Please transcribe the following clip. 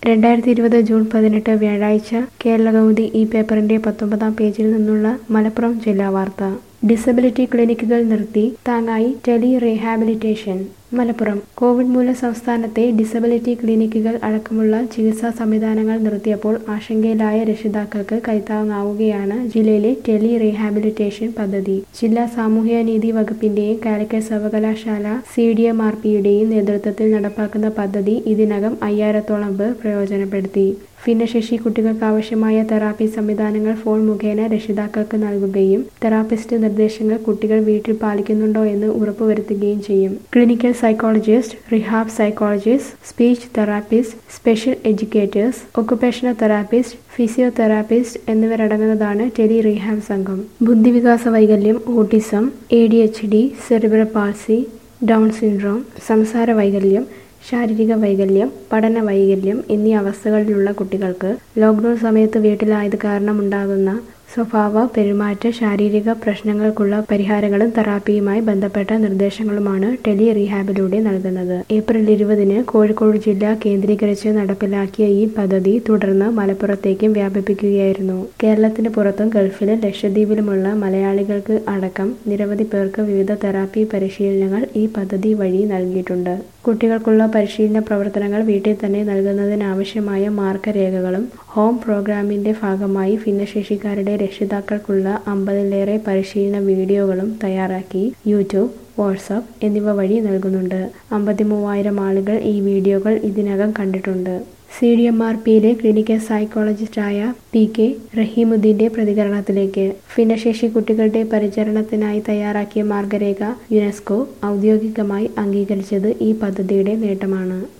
2020 June 18 വ്യാഴാഴ്ച കേരളകൗമുദി ഈ പേപ്പറിന്റെ 19-ാം പേജിൽ നിന്നുള്ള മലപ്പുറം ജില്ലാ വാർത്ത. ഡിസബിലിറ്റി ക്ലിനിക്കുകൾ നിർത്തി, താങ്ങായി ടെലി റീഹാബിലിറ്റേഷൻ. മലപ്പുറം. കോവിഡ് മൂലം സംസ്ഥാനത്തെ ഡിസബിലിറ്റി ക്ലിനിക്കുകൾ അടക്കമുള്ള ചികിത്സാ സംവിധാനങ്ങൾ നിർത്തിയപ്പോൾ ആശങ്കയിലായ രക്ഷിതാക്കൾക്ക് കൈത്താങ്ങാവുകയാണ് ജില്ലയിലെ ടെലി റീഹാബിലിറ്റേഷൻ പദ്ധതി. ജില്ലാ സാമൂഹ്യനീതി വകുപ്പിന്റെയും കാലിക്കറ്റ് സർവകലാശാല CDMRPയുടെയും നേതൃത്വത്തിൽ നടപ്പാക്കുന്ന പദ്ധതി ഇതിനകം 5000-ഓളം പേർ പ്രയോജനപ്പെടുത്തി. ഭിന്നശേഷി കുട്ടികൾക്കാവശ്യമായ തെറാപ്പി സംവിധാനങ്ങൾ ഫോൺ മുഖേന രക്ഷിതാക്കൾക്ക് നൽകുകയും തെറാപ്പിസ്റ്റ് നിർദ്ദേശങ്ങൾ കുട്ടികൾ വീട്ടിൽ പാലിക്കുന്നുണ്ടോ എന്ന് ഉറപ്പുവരുത്തുകയും ചെയ്യും. Clinical psychologist, rehab psychologist, speech therapist, special educators, occupational therapist, physiotherapist എന്നിവരടങ്ങുന്നതാണ് ടെലി റീഹാബ് സംഘം. ബുദ്ധിവികാസ വൈകല്യം, autism, ADHD, cerebral palsy, Down syndrome, സംസാര വൈകല്യം, ശാരീരിക വൈകല്യം, പഠന വൈകല്യം എന്നീ അവസ്ഥകളിലുള്ള കുട്ടികൾക്ക് ലോക്ക്ഡൌൺ സമയത്ത് വീട്ടിലായത് കാരണമുണ്ടാകുന്ന സ്വഭാവ, പെരുമാറ്റ, ശാരീരിക പ്രശ്നങ്ങൾക്കുള്ള പരിഹാരങ്ങളും തെറാപ്പിയുമായി ബന്ധപ്പെട്ട നിർദ്ദേശങ്ങളുമാണ് ടെലി റീഹാബിലൂടെ നൽകുന്നത്. ഏപ്രിൽ 20-ന് കോഴിക്കോട് ജില്ല കേന്ദ്രീകരിച്ച് നടപ്പിലാക്കിയ ഈ പദ്ധതി തുടർന്ന് മലപ്പുറത്തേക്കും വ്യാപിപ്പിക്കുകയായിരുന്നു. കേരളത്തിന് പുറത്തും ഗൾഫിലും ലക്ഷദ്വീപിലുമുള്ള മലയാളികൾക്ക് അടക്കം നിരവധി പേർക്ക് വിവിധ തെറാപ്പി പരിശീലനങ്ങൾ ഈ പദ്ധതി വഴി നൽകിയിട്ടുണ്ട്. കുട്ടികൾക്കുള്ള പരിശീലന പ്രവർത്തനങ്ങൾ വീട്ടിൽ തന്നെ നൽകുന്നതിനാവശ്യമായ മാർഗരേഖകളും ഹോം പ്രോഗ്രാമിന്റെ ഭാഗമായി ഭിന്നശേഷിക്കാരുടെ രക്ഷിതാക്കൾക്കുള്ള 50-ലേറെ പരിശീലന വീഡിയോകളും തയ്യാറാക്കി യൂട്യൂബ്, വാട്സാപ്പ് എന്നിവ വഴി നൽകുന്നുണ്ട്. 53,000 ആളുകൾ ഈ വീഡിയോകൾ ഇതിനകം കണ്ടിട്ടുണ്ട്. CDMRPയിലെ ക്ലിനിക്കൽ സൈക്കോളജിസ്റ്റായ PK റഹീമുദ്ദീന്റെ പ്രതികരണത്തിലേക്ക്. ഭിന്നശേഷി കുട്ടികളുടെ പരിചരണത്തിനായി തയ്യാറാക്കിയ മാർഗരേഖ യുനെസ്കോ ഔദ്യോഗികമായി അംഗീകരിച്ചത് ഈ പദ്ധതിയുടെ നേട്ടമാണ്.